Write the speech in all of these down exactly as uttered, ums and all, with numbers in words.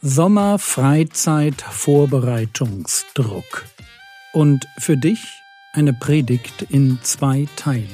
Sommer, Freizeit, Vorbereitungsdruck. Und für dich eine Predigt in zwei Teilen.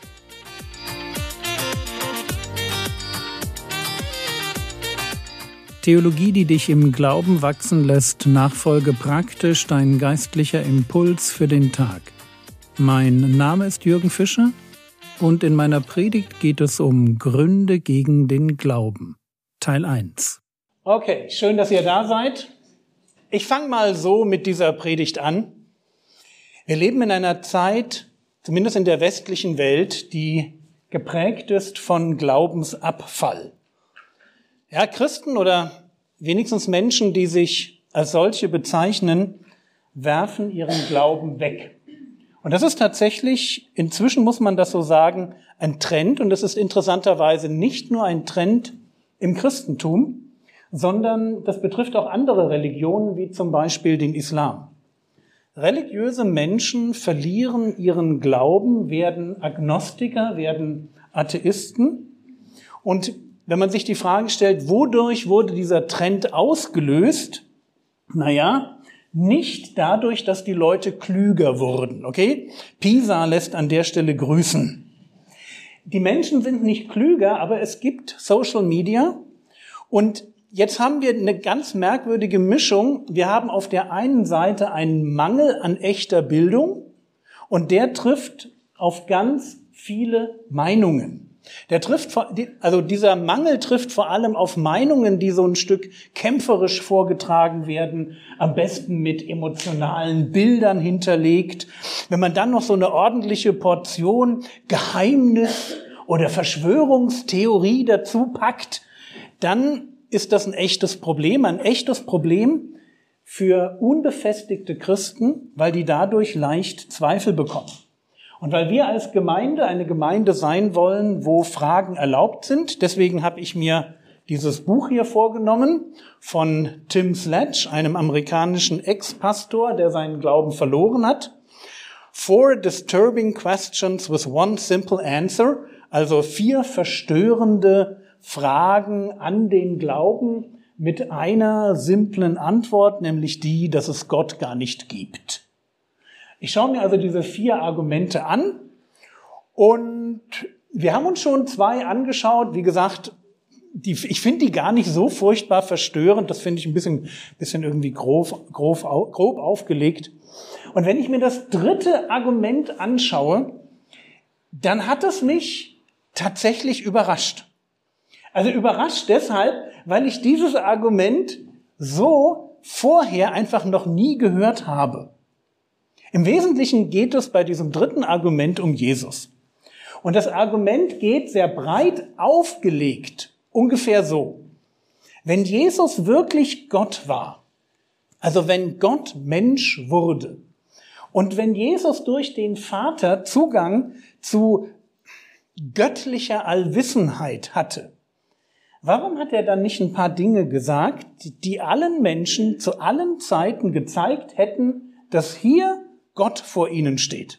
Theologie, die dich im Glauben wachsen lässt, Nachfolge praktisch, dein geistlicher Impuls für den Tag. Mein Name ist Jürgen Fischer und in meiner Predigt geht es um Gründe gegen den Glauben. Teil eins. Okay, schön, dass ihr da seid. Ich fange mal so mit dieser Predigt an. Wir leben in einer Zeit, zumindest in der westlichen Welt, die geprägt ist von Glaubensabfall. Ja, Christen oder wenigstens Menschen, die sich als solche bezeichnen, werfen ihren Glauben weg. Und das ist tatsächlich, inzwischen muss man das so sagen, ein Trend. Und es ist interessanterweise nicht nur ein Trend im Christentum, sondern das betrifft auch andere Religionen, wie zum Beispiel den Islam. Religiöse Menschen verlieren ihren Glauben, werden Agnostiker, werden Atheisten. Und wenn man sich die Frage stellt, wodurch wurde dieser Trend ausgelöst? Naja, nicht dadurch, dass die Leute klüger wurden, okay? Pisa lässt an der Stelle grüßen. Die Menschen sind nicht klüger, aber es gibt Social Media und jetzt haben wir eine ganz merkwürdige Mischung. Wir haben auf der einen Seite einen Mangel an echter Bildung und der trifft auf ganz viele Meinungen. Der trifft, also dieser Mangel trifft vor allem auf Meinungen, die so ein Stück kämpferisch vorgetragen werden, am besten mit emotionalen Bildern hinterlegt. Wenn man dann noch so eine ordentliche Portion Geheimnis oder Verschwörungstheorie dazu packt, dann ist das ein echtes Problem, ein echtes Problem für unbefestigte Christen, weil die dadurch leicht Zweifel bekommen. Und weil wir als Gemeinde eine Gemeinde sein wollen, wo Fragen erlaubt sind, deswegen habe ich mir dieses Buch hier vorgenommen von Tim Sledge, einem amerikanischen Ex-Pastor, der seinen Glauben verloren hat. Four disturbing questions with one simple answer, also vier verstörende Fragen an den Glauben mit einer simplen Antwort, nämlich die, dass es Gott gar nicht gibt. Ich schaue mir also diese vier Argumente an und wir haben uns schon zwei angeschaut. Wie gesagt, die, ich finde die gar nicht so furchtbar verstörend. Das finde ich ein bisschen, bisschen irgendwie grob, grob, grob aufgelegt. Und wenn ich mir das dritte Argument anschaue, dann hat es mich tatsächlich überrascht. Also überrascht deshalb, weil ich dieses Argument so vorher einfach noch nie gehört habe. Im Wesentlichen geht es bei diesem dritten Argument um Jesus. Und das Argument geht sehr breit aufgelegt, ungefähr so. Wenn Jesus wirklich Gott war, also wenn Gott Mensch wurde und wenn Jesus durch den Vater Zugang zu göttlicher Allwissenheit hatte, warum hat er dann nicht ein paar Dinge gesagt, die allen Menschen zu allen Zeiten gezeigt hätten, dass hier Gott vor ihnen steht?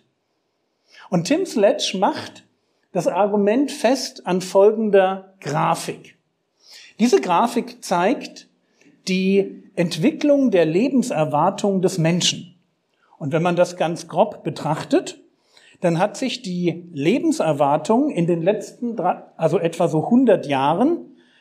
Und Tim Sledge macht das Argument fest an folgender Grafik. Diese Grafik zeigt die Entwicklung der Lebenserwartung des Menschen. Und wenn man das ganz grob betrachtet, dann hat sich die Lebenserwartung in den letzten, also etwa so hundert Jahren,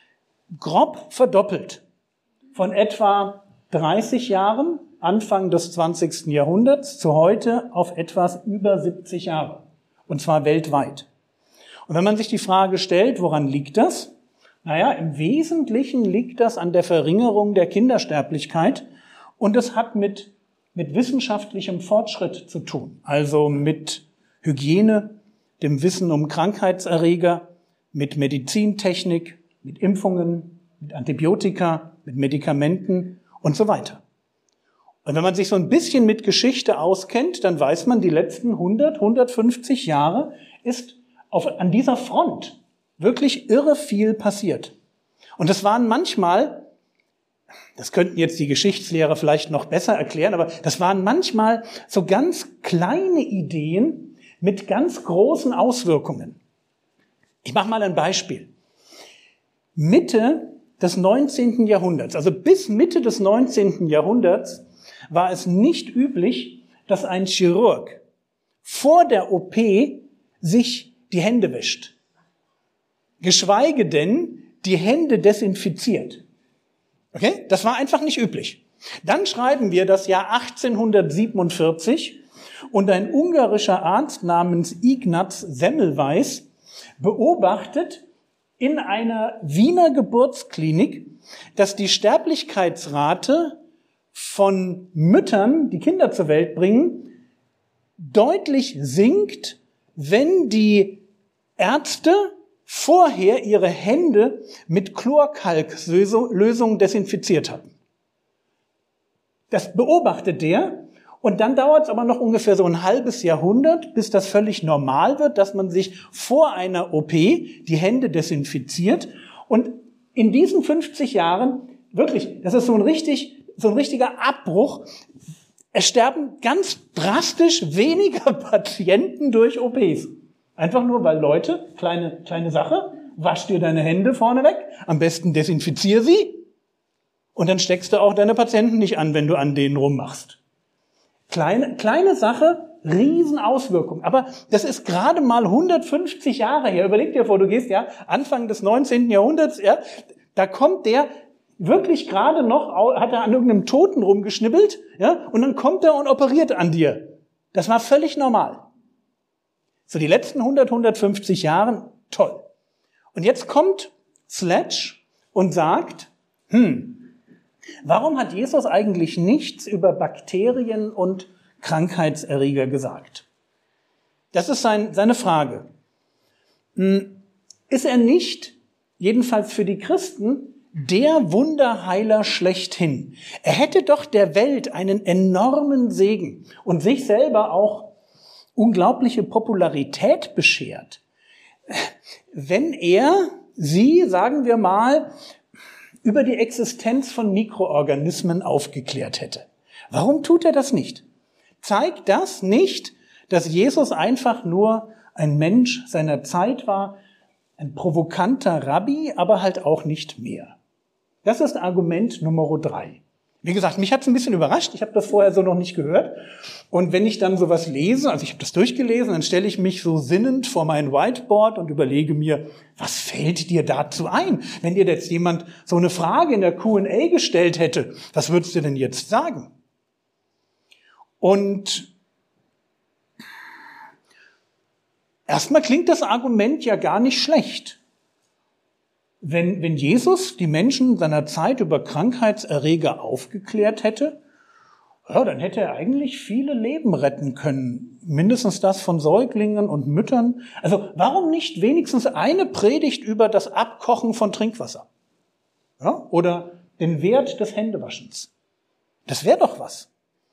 grob verdoppelt. Von etwa dreißig Jahren, Anfang des zwanzigsten Jahrhunderts, zu heute auf etwas über siebzig Jahre. Und zwar weltweit. Und wenn man sich die Frage stellt, woran liegt das? Naja, im Wesentlichen liegt das an der Verringerung der Kindersterblichkeit. Und es hat mit, mit wissenschaftlichem Fortschritt zu tun. Also mit Hygiene, dem Wissen um Krankheitserreger, mit Medizintechnik, mit Impfungen, mit Antibiotika, mit Medikamenten und so weiter. Und wenn man sich so ein bisschen mit Geschichte auskennt, dann weiß man, die letzten hundert, hundertfünfzig Jahre ist auf, an dieser Front wirklich irre viel passiert. Und das waren manchmal, das könnten jetzt die Geschichtslehrer vielleicht noch besser erklären, aber das waren manchmal so ganz kleine Ideen mit ganz großen Auswirkungen. Ich mache mal ein Beispiel. Mitte des neunzehnten Jahrhunderts, also bis Mitte des neunzehnten Jahrhunderts, war es nicht üblich, dass ein Chirurg vor der O P sich die Hände wäscht. Geschweige denn die Hände desinfiziert. Okay? Das war einfach nicht üblich. Dann schreiben wir das Jahr achtzehnhundertsiebenundvierzig und ein ungarischer Arzt namens Ignaz Semmelweis beobachtet in einer Wiener Geburtsklinik, dass die Sterblichkeitsrate von Müttern, die Kinder zur Welt bringen, deutlich sinkt, wenn die Ärzte vorher ihre Hände mit Chlorkalklösung desinfiziert hatten. Das beobachtet der und dann dauert es aber noch ungefähr so ein halbes Jahrhundert, bis das völlig normal wird, dass man sich vor einer O P die Hände desinfiziert. Und in diesen fünfzig Jahren, wirklich, das ist so ein richtig, so ein richtiger Abbruch. Es sterben ganz drastisch weniger Patienten durch O Ps. Einfach nur, weil Leute, kleine, kleine Sache, wasch dir deine Hände vorne weg, am besten desinfizier sie und dann steckst du auch deine Patienten nicht an, wenn du an denen rummachst. Kleine, kleine Sache, Riesenauswirkung. Aber das ist gerade mal hundertfünfzig Jahre her. Überleg dir vor, du gehst ja Anfang des neunzehnten Jahrhunderts, ja, da kommt der wirklich gerade noch, hat er an irgendeinem Toten rumgeschnibbelt, ja, und dann kommt er und operiert an dir. Das war völlig normal. So die letzten hundert, hundertfünfzig Jahre, toll. Und jetzt kommt Sledge und sagt, hm, warum hat Jesus eigentlich nichts über Bakterien und Krankheitserreger gesagt? Das ist sein, seine Frage. Ist er nicht, jedenfalls für die Christen, der Wunderheiler schlechthin? Er hätte doch der Welt einen enormen Segen und sich selber auch unglaubliche Popularität beschert, wenn er sie, sagen wir mal, über die Existenz von Mikroorganismen aufgeklärt hätte. Warum tut er das nicht? Zeigt das nicht, dass Jesus einfach nur ein Mensch seiner Zeit war, ein provokanter Rabbi, aber halt auch nicht mehr? Das ist Argument Nummer drei. Wie gesagt, mich hat es ein bisschen überrascht. Ich habe das vorher so noch nicht gehört. Und wenn ich dann sowas lese, also ich habe das durchgelesen, dann stelle ich mich so sinnend vor mein Whiteboard und überlege mir, was fällt dir dazu ein? Wenn dir jetzt jemand so eine Frage in der Q und A gestellt hätte, was würdest du denn jetzt sagen? Und erstmal klingt das Argument ja gar nicht schlecht. Wenn, wenn Jesus die Menschen seiner Zeit über Krankheitserreger aufgeklärt hätte, ja, dann hätte er eigentlich viele Leben retten können. Mindestens das von Säuglingen und Müttern. Also warum nicht wenigstens eine Predigt über das Abkochen von Trinkwasser? Ja, oder den Wert des Händewaschens? Das wäre doch was.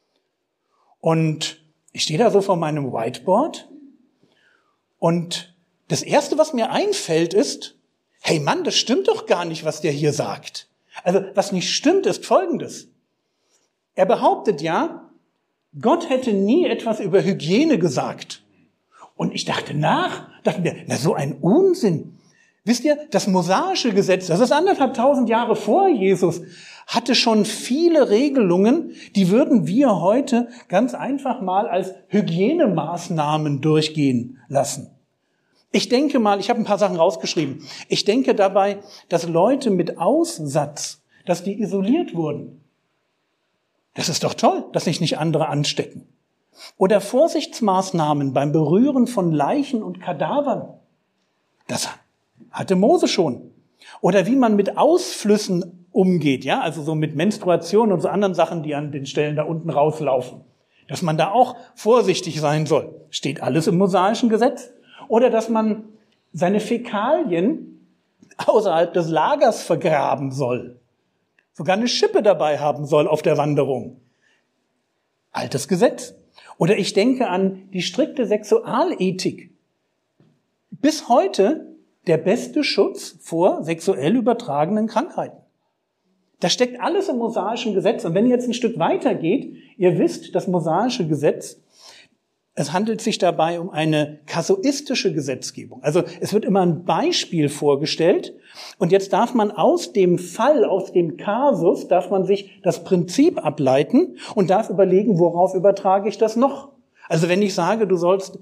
Und ich stehe da so vor meinem Whiteboard und das Erste, was mir einfällt, ist, hey Mann, das stimmt doch gar nicht, was der hier sagt. Also was nicht stimmt, ist Folgendes. Er behauptet ja, Gott hätte nie etwas über Hygiene gesagt. Und ich dachte nach, dachte mir, na so ein Unsinn. Wisst ihr, das mosaische Gesetz, das ist anderthalb tausend Jahre vor Jesus, hatte schon viele Regelungen, die würden wir heute ganz einfach mal als Hygienemaßnahmen durchgehen lassen. Ich denke mal, ich habe ein paar Sachen rausgeschrieben. Ich denke dabei, dass Leute mit Aussatz, dass die isoliert wurden. Das ist doch toll, dass sich nicht andere anstecken. Oder Vorsichtsmaßnahmen beim Berühren von Leichen und Kadavern. Das hatte Mose schon. Oder wie man mit Ausflüssen umgeht, ja, also so mit Menstruation und so anderen Sachen, die an den Stellen da unten rauslaufen. Dass man da auch vorsichtig sein soll. Steht alles im mosaischen Gesetz. Oder dass man seine Fäkalien außerhalb des Lagers vergraben soll. Sogar eine Schippe dabei haben soll auf der Wanderung. Altes Gesetz. Oder ich denke an die strikte Sexualethik. Bis heute der beste Schutz vor sexuell übertragenen Krankheiten. Das steckt alles im mosaischen Gesetz. Und wenn ihr jetzt ein Stück weiter geht, ihr wisst, das mosaische Gesetz Es handelt sich dabei um eine kasuistische Gesetzgebung. Also es wird immer ein Beispiel vorgestellt und jetzt darf man aus dem Fall, aus dem Kasus, darf man sich das Prinzip ableiten und darf überlegen, worauf übertrage ich das noch. Also wenn ich sage, du sollst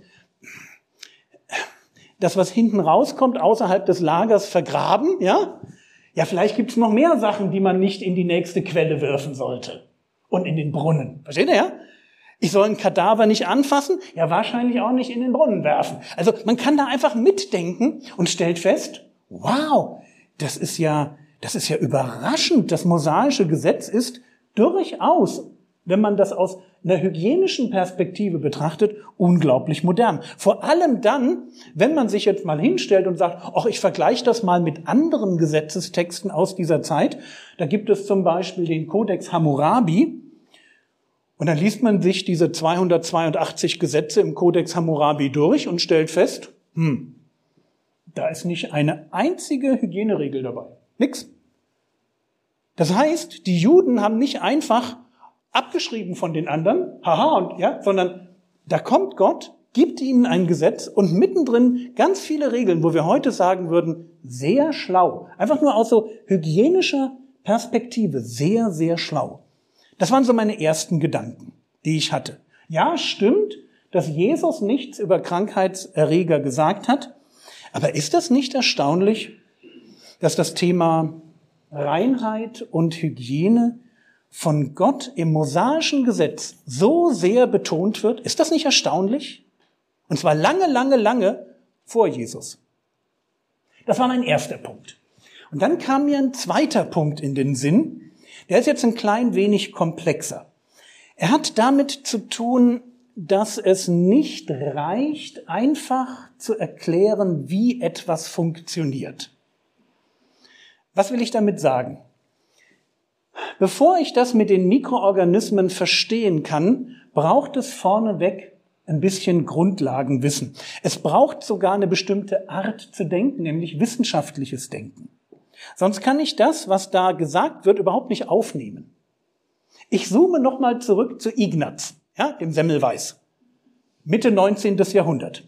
das, was hinten rauskommt, außerhalb des Lagers vergraben, ja, ja, vielleicht gibt es noch mehr Sachen, die man nicht in die nächste Quelle werfen sollte und in den Brunnen. Versteht ihr, ja? Ich soll ein Kadaver nicht anfassen, ja wahrscheinlich auch nicht in den Brunnen werfen. Also man kann da einfach mitdenken und stellt fest, wow, das ist ja, das ist ja überraschend. Das mosaische Gesetz ist durchaus, wenn man das aus einer hygienischen Perspektive betrachtet, unglaublich modern. Vor allem dann, wenn man sich jetzt mal hinstellt und sagt, ach, ich vergleiche das mal mit anderen Gesetzestexten aus dieser Zeit. Da gibt es zum Beispiel den Kodex Hammurabi. Und dann liest man sich diese zweihundertzweiundachtzig Gesetze im Kodex Hammurabi durch und stellt fest, hm, da ist nicht eine einzige Hygieneregel dabei. Nix. Das heißt, die Juden haben nicht einfach abgeschrieben von den anderen, haha, und ja, sondern da kommt Gott, gibt ihnen ein Gesetz und mittendrin ganz viele Regeln, wo wir heute sagen würden, sehr schlau. Einfach nur aus so hygienischer Perspektive, sehr, sehr schlau. Das waren so meine ersten Gedanken, die ich hatte. Ja, stimmt, dass Jesus nichts über Krankheitserreger gesagt hat, aber ist das nicht erstaunlich, dass das Thema Reinheit und Hygiene von Gott im mosaischen Gesetz so sehr betont wird? Ist das nicht erstaunlich? Und zwar lange, lange, lange vor Jesus. Das war mein erster Punkt. Und dann kam mir ein zweiter Punkt in den Sinn. Der ist jetzt ein klein wenig komplexer. Er hat damit zu tun, dass es nicht reicht, einfach zu erklären, wie etwas funktioniert. Was will ich damit sagen? Bevor ich das mit den Mikroorganismen verstehen kann, braucht es vorneweg ein bisschen Grundlagenwissen. Es braucht sogar eine bestimmte Art zu denken, nämlich wissenschaftliches Denken. Sonst kann ich das, was da gesagt wird, überhaupt nicht aufnehmen. Ich zoome nochmal zurück zu Ignaz, ja, dem Semmelweis, Mitte neunzehnten. Jahrhundert.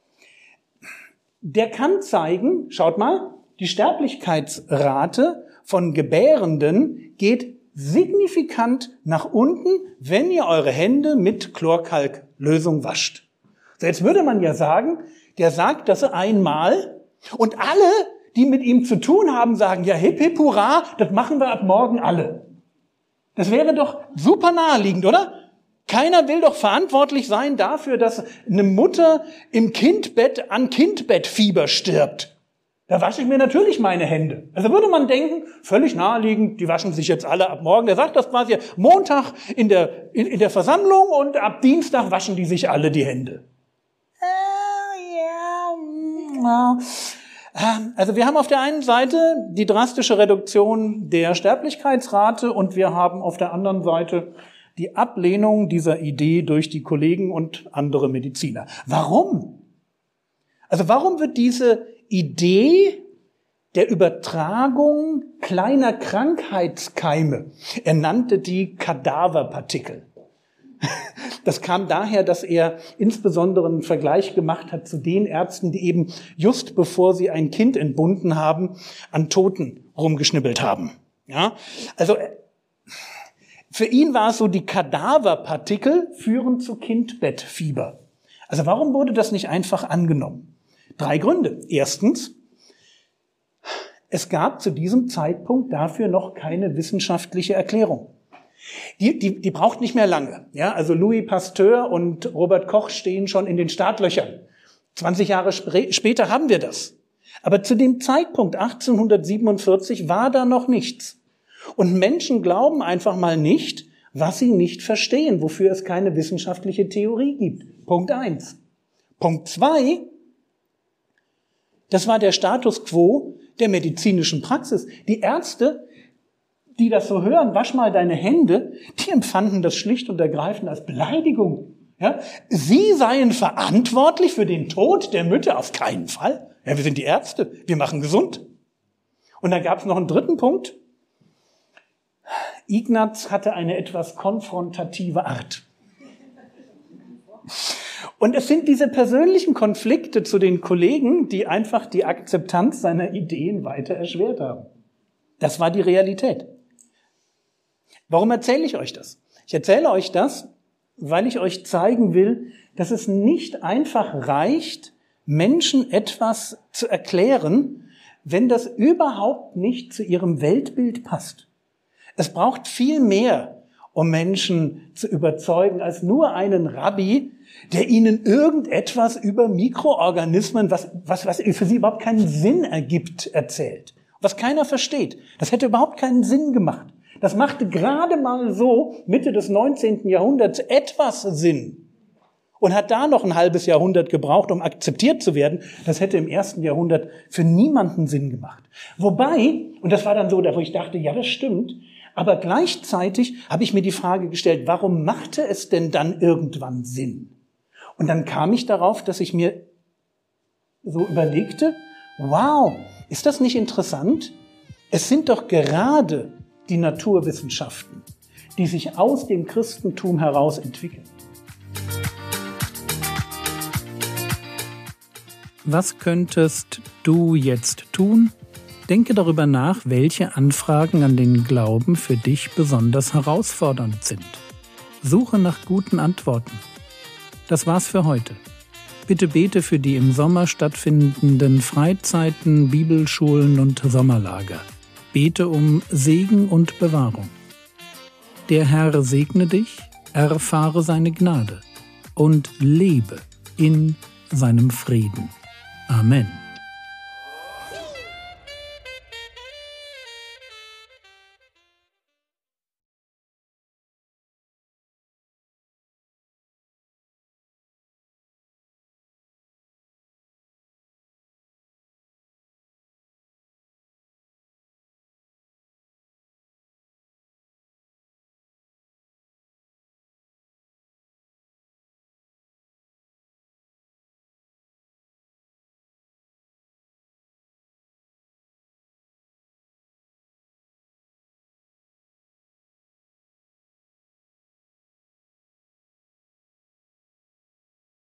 Der kann zeigen, schaut mal, die Sterblichkeitsrate von Gebärenden geht signifikant nach unten, wenn ihr eure Hände mit Chlorkalklösung wascht. So, jetzt würde man ja sagen, der sagt das einmal und alle, die mit ihm zu tun haben, sagen, ja, hip, hip, hurra, das machen wir ab morgen alle. Das wäre doch super naheliegend, oder? Keiner will doch verantwortlich sein dafür, dass eine Mutter im Kindbett an Kindbettfieber stirbt. Da wasche ich mir natürlich meine Hände. Also würde man denken, völlig naheliegend, die waschen sich jetzt alle ab morgen. Der sagt das quasi Montag in der, in, in der Versammlung und ab Dienstag waschen die sich alle die Hände. Also wir haben auf der einen Seite die drastische Reduktion der Sterblichkeitsrate und wir haben auf der anderen Seite die Ablehnung dieser Idee durch die Kollegen und andere Mediziner. Warum? Also warum wird diese Idee der Übertragung kleiner Krankheitskeime, er nannte die Kadaverpartikel. Das kam daher, dass er insbesondere einen Vergleich gemacht hat zu den Ärzten, die eben just bevor sie ein Kind entbunden haben, an Toten rumgeschnibbelt haben. Ja, also für ihn war es so, die Kadaverpartikel führen zu Kindbettfieber. Also warum wurde das nicht einfach angenommen? Drei Gründe. Erstens, es gab zu diesem Zeitpunkt dafür noch keine wissenschaftliche Erklärung. Die, die, die braucht nicht mehr lange. Ja, also Louis Pasteur und Robert Koch stehen schon in den Startlöchern. zwanzig Jahre spr- später haben wir das. Aber zu dem Zeitpunkt achtzehnhundertsiebenundvierzig war da noch nichts. Und Menschen glauben einfach mal nicht, was sie nicht verstehen, wofür es keine wissenschaftliche Theorie gibt. Punkt eins. Punkt zwei. Das war der Status quo der medizinischen Praxis. Die Ärzte, die das so hören, wasch mal deine Hände, die empfanden das schlicht und ergreifend als Beleidigung. Ja? Sie seien verantwortlich für den Tod der Mütter? Auf keinen Fall. Ja, wir sind die Ärzte, wir machen gesund. Und dann gab es noch einen dritten Punkt. Ignaz hatte eine etwas konfrontative Art. Und es sind diese persönlichen Konflikte zu den Kollegen, die einfach die Akzeptanz seiner Ideen weiter erschwert haben. Das war die Realität. Warum erzähle ich euch das? Ich erzähle euch das, weil ich euch zeigen will, dass es nicht einfach reicht, Menschen etwas zu erklären, wenn das überhaupt nicht zu ihrem Weltbild passt. Es braucht viel mehr, um Menschen zu überzeugen, als nur einen Rabbi, der ihnen irgendetwas über Mikroorganismen, was, was, was für sie überhaupt keinen Sinn ergibt, erzählt. Was keiner versteht. Das hätte überhaupt keinen Sinn gemacht. Das machte gerade mal so Mitte des neunzehnten Jahrhunderts etwas Sinn und hat da noch ein halbes Jahrhundert gebraucht, um akzeptiert zu werden. Das hätte im ersten Jahrhundert für niemanden Sinn gemacht. Wobei, und das war dann so, wo ich dachte, ja, das stimmt, aber gleichzeitig habe ich mir die Frage gestellt, warum machte es denn dann irgendwann Sinn? Und dann kam ich darauf, dass ich mir so überlegte, wow, ist das nicht interessant? Es sind doch gerade die Naturwissenschaften, die sich aus dem Christentum heraus entwickeln. Was könntest du jetzt tun? Denke darüber nach, welche Anfragen an den Glauben für dich besonders herausfordernd sind. Suche nach guten Antworten. Das war's für heute. Bitte bete für die im Sommer stattfindenden Freizeiten, Bibelschulen und Sommerlager. Bete um Segen und Bewahrung. Der Herr segne dich, erfahre seine Gnade und lebe in seinem Frieden. Amen.